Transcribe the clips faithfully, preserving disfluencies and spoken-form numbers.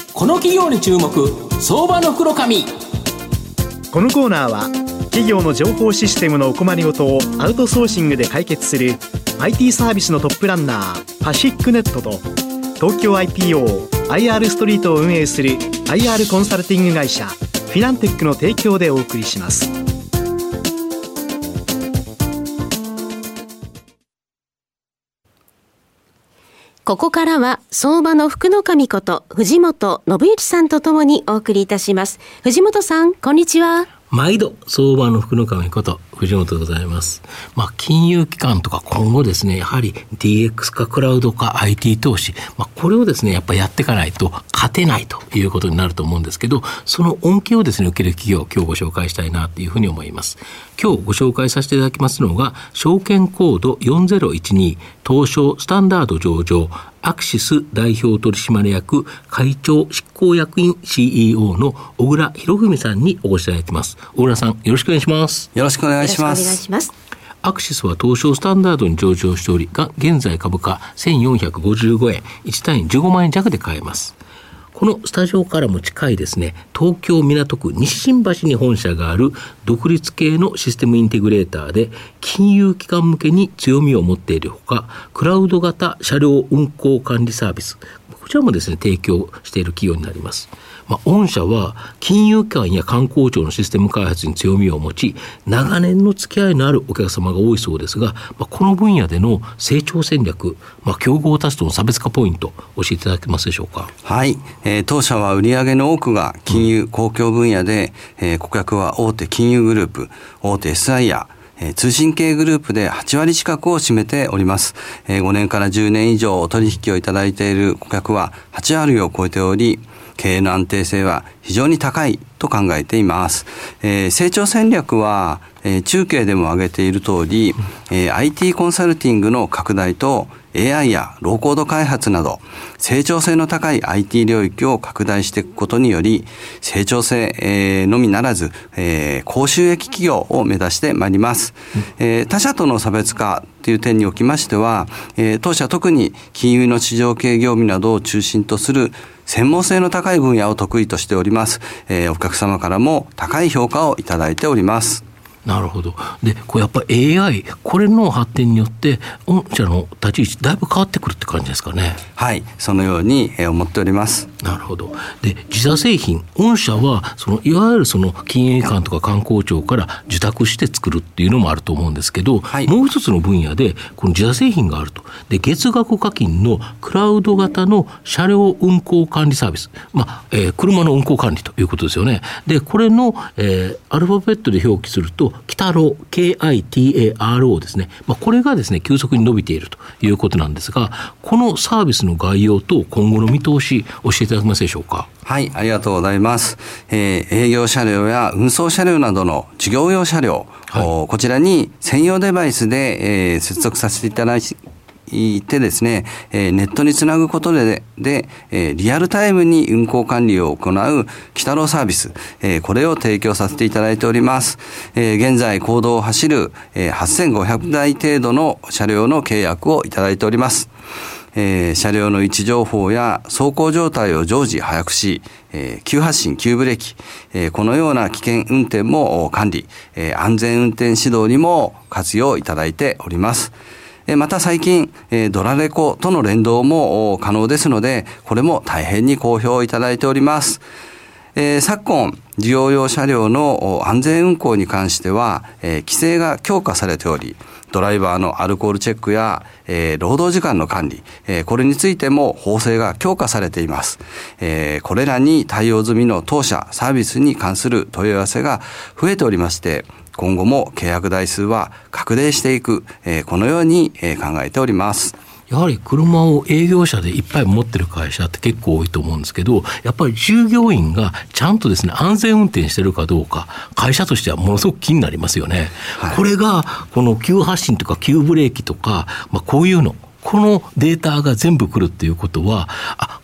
この企業に注目、相場の袋紙。 このコーナーは企業の情報システムのお困りごとをアウトソーシングで解決する アイティー サービスのトップランナーパシックネットと東京 アイピーオー アイアール ストリートを運営する アイアール コンサルティング会社フィナンテックの提供でお送りします。 ここからは相場の福の神こと藤本信之さんとともにお送りいたします。藤本さん、こんにちは。 毎度相場の福の神こと藤本でございます。まあ、金融機関とか今後ですね、やはり ディーエックス かクラウドか アイティー 投資、まあ、これをですねやっぱやっていかないと勝てないということになると思うんですけど、その恩恵をですね受ける企業を今日ご紹介したいなというふうに思います。今日ご紹介させていただきますのが証券コードよんぜろいちに東証スタンダード上場アクシス代表取締役会長執行役員 シーイーオー の小倉博文さんにお越しいただいています。小倉さん、よろしくお願いします。 よろしくお願いします。 よろしくお願いします。 アクシスは東証スタンダードに上場しており、が現在株価せんよんひゃくごじゅうごえん、いち単位じゅうごまんえん弱で買えます。このスタジオからも近いですね、東京港区西新橋に本社がある独立系のシステムインテグレーターで、金融機関向けに強みを持っているほか、クラウド型車両運行管理サービス、こちらもですね提供している企業になります。まあ、御社は金融機関や官公庁のシステム開発に強みを持ち、長年の付き合いのあるお客様が多いそうですが、まあ、この分野での成長戦略、まあ、競合他社との差別化ポイント教えていただけますでしょうか。 はい、えー、当社は売上の多くが金融公共分野で、えー、顧客は大手金融グループ、大手 エスアイ や通信系グループではちわり近くを占めております。ごねんからじゅうねん以上お取引をいただいている顧客ははちわりを超えており、経営の安定性は非常に高いと考えています。えー、成長戦略は、えー、中継でも挙げている通り、えー、アイティー コンサルティングの拡大と エーアイ やローコード開発など成長性の高い アイティー 領域を拡大していくことにより、成長性、えー、のみならず、えー、高収益企業を目指してまいります。えー、他社との差別化という点におきましては、えー、当社特に金融の市場系業務などを中心とする専門性の高い分野を得意としております。えー、お客様からも高い評価をいただいております。 なるほど。で、これやっぱり エーアイ、これの発展によって御社の立ち位置だいぶ変わってくるって感じですかね。 はい、そのように思っております。 なるほど。で、自社製品、御社はそのいわゆるその金融機関とか官公庁から受託して作るっていうのもあると思うんですけど、はい、もう一つの分野でこの自社製品があると。で、月額課金のクラウド型の車両運行管理サービス、まあえー、車の運行管理ということですよね。で、これの、えー、アルファベットで表記するとキタロー ケーアイティーエーアールオー ですね。まあ、これがですね急速に伸びているということなんですが、このサービスの概要と今後の見通し教えていただけますでしょうか。 はい、ありがとうございます。えー、営業車両や運送車両などの事業用車両、はい、こちらに専用デバイスで、えー、接続させていただいていてですね、えー、ネットにつなぐことで、でえー、リアルタイムに運行管理を行うキタローサービス、えー、これを提供させていただいております。えー、現在公道を走る、えー、はっせんごひゃくだい程度の車両の契約をいただいております。えー、車両の位置情報や走行状態を常時把握し、えー、急発進、急ブレーキ、えー、このような危険運転も管理、えー、安全運転指導にも活用いただいております。また最近ドラレコとの連動も可能ですので、これも大変に好評いただいております。えー、昨今事業用車両の安全運行に関しては、えー、規制が強化されており、ドライバーのアルコールチェックや、えー、労働時間の管理、えー、これについても法制が強化されています。えー、これらに対応済みの当社サービスに関する問い合わせが増えておりまして、今後も契約台数は拡大していく、えー、このように、えー、考えております。 やはり車を営業車でいっぱい持ってる会社って結構多いと思うんですけど、やっぱり従業員がちゃんとですね安全運転してるかどうか、会社としてはものすごく気になりますよね。はい、これがこの急発進とか急ブレーキとか、まあ、こういうのこのデータが全部来るっていうことは、あ、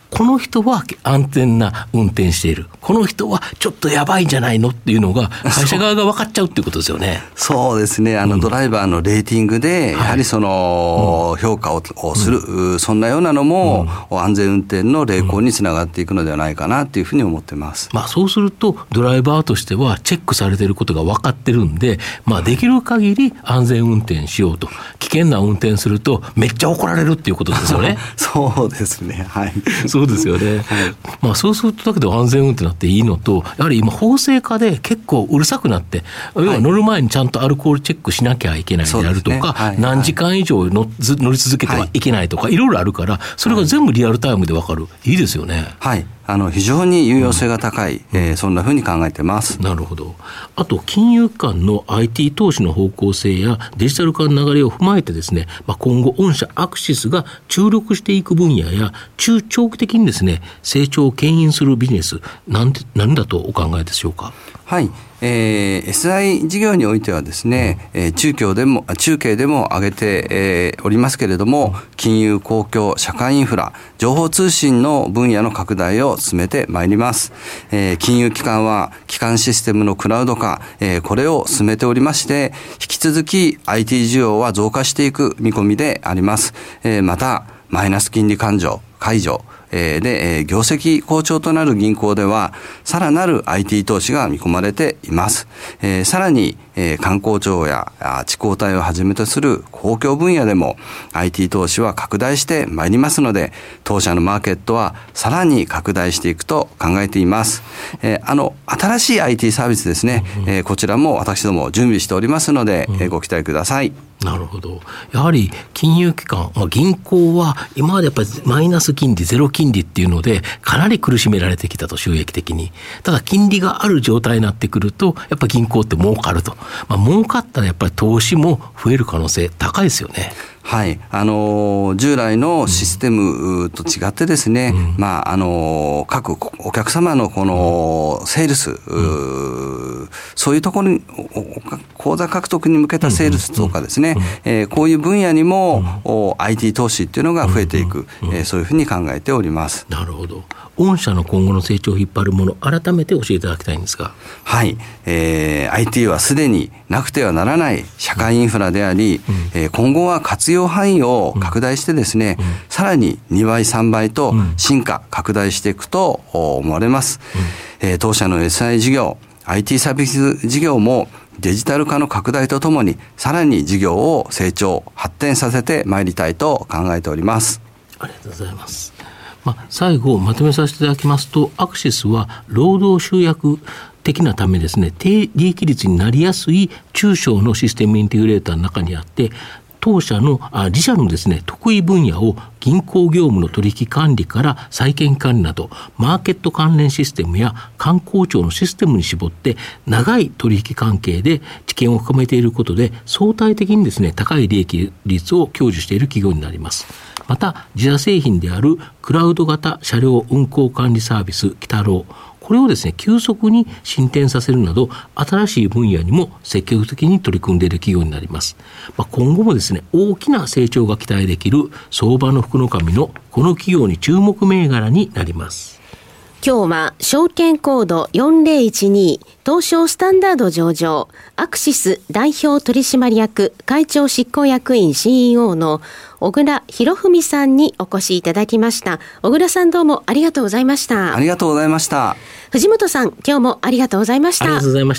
この人は安全な運転している、この人はちょっとやばいんじゃないのっていうのが会社側が分かっちゃうっていうことですよね。 そうですね。あの、うん、ドライバーのレーティングでやはりその、はい、評価をする、うん、そんなようなのも、うん、安全運転の励行につながっていくのではないかなというふうに思ってます。 まあ、そうするとドライバーとしてはチェックされていることが分かってるんで、まあ、できる限り安全運転しようと。危険な運転するとめっちゃ怒られるっていうことですよね。 そうですね。はい。 そうですよね。はい、まあ、そうするとだけど安全運転になっていいのと、やはり今法制化で結構うるさくなって、要は乗る前にちゃんとアルコールチェックしなきゃいけないであるとか、ね、はい、何時間以上乗り続けてはいけないとか、はい、いろいろあるから、それが全部リアルタイムで分かる。いいですよね。 はい。あの非常に有用性が高い、うん、えー、そんなふうに考えてます。 なるほど。あと金融機関の アイティー 投資の方向性やデジタル化の流れを踏まえてですね、まあ、今後御社アクシスが注力していく分野や中長期的にですね成長を牽引するビジネス、なんで何だとお考えでしょうか。 はい、えー、エスアイ 事業においてはですね、えー、中京でも中継でも挙げて、えー、おりますけれども、金融、公共、社会インフラ、情報通信の分野の拡大を進めてまいります。えー、金融機関は基幹システムのクラウド化、えー、これを進めておりまして、引き続き アイティー 需要は増加していく見込みであります。えー、またマイナス金利解除解除で業績好調となる銀行ではさらなる アイティー 投資が見込まれています。えー、さらに、えー、官公庁や地公体をはじめとする公共分野でも アイティー 投資は拡大してまいりますので、当社のマーケットはさらに拡大していくと考えています。えー、あの新しい アイティー サービスですね、うん、えー、こちらも私ども準備しておりますので、うん、えー、ご期待ください。 なるほど。やはり金融機関、まあ、銀行は今までやっぱりマイナス金利ゼロ金利っていうのでかなり苦しめられてきたと、収益的に。ただ金利がある状態になってくるとやっぱり銀行って儲かると、まあ、儲かったらやっぱり投資も増える可能性高いですよね。 はい、あの従来のシステムと違ってですね、うん、まああの各お客様のこのセールス、うん、そういうところに口座獲得に向けたセールスとかですね、うんうん、えー、こういう分野にも、うん、アイティー 投資っていうのが増えていく、うんうん、えー、そういうふうに考えております。 なるほど。御社の今後の成長を引っ張るもの、改めて教えていただきたいんですが。 はい、えー、アイティー はすでになくてはならない社会インフラであり、うん、えー、今後は活用範囲を拡大してですね、うん、さらににばいさんばいと進化拡大していくと思われます。うん、えー、当社の エスアイ 事業、アイティー サービス事業もデジタル化の拡大とともにさらに事業を成長発展させてまいりたいと考えております。 ありがとうございます。まあ、最後まとめさせていただきますと、アクシスは労働集約的なためですね、低利益率になりやすい中小のシステムインテグレーターの中にあって、当社のあ自社のですね得意分野を銀行業務の取引管理から債券管理などマーケット関連システムや官公庁のシステムに絞って長い取引関係で知見を深めていることで相対的にですね高い利益率を享受している企業になります。また自社製品であるクラウド型車両運行管理サービスキタロー、これをですね急速に進展させるなど新しい分野にも積極的に取り組んでいる企業になります。まあ、今後もですね大きな成長が期待できる相場の福の神のこの企業に注目銘柄になります。 今日は証券コードよんぜろいちに東証スタンダード上場アクシス代表取締役会長執行役員 シーイーオー の小倉博文さんにお越しいただきました。小倉さん、どうもありがとうございました。 ありがとうございました。 藤本さん、今日もありがとうございました。 ありがとうございました。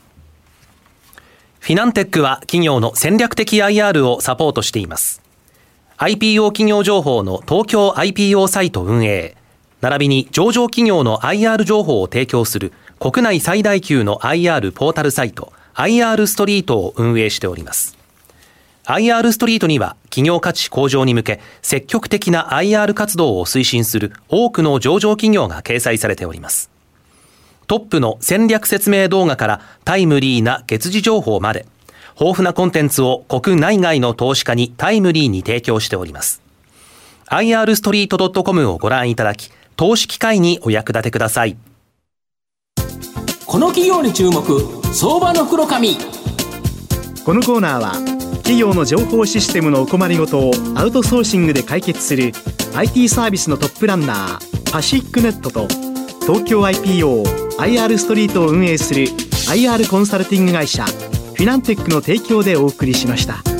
フィナンテックは企業の戦略的 アイアール をサポートしています。 アイピーオー 企業情報の東京 アイピーオー サイト運営並びに上場企業の アイアール 情報を提供する国内最大級の アイアール ポータルサイト アイアール ストリートを運営しております。 アイアール ストリートには企業価値向上に向け積極的な アイアール 活動を推進する多くの上場企業が掲載されております。トップの戦略説明動画からタイムリーな月次情報まで豊富なコンテンツを国内外の投資家にタイムリーに提供しております。 アイアールストリートドットコム をご覧いただき投資機会にお役立てください。 この企業に注目、相場の福の神。 このコーナーは企業の情報システムのお困りごとをアウトソーシングで解決する アイティー サービスのトップランナーパシックネットと東京 アイピーオー アイアール ストリートを運営する アイアール コンサルティング会社フィナンテックの提供でお送りしました。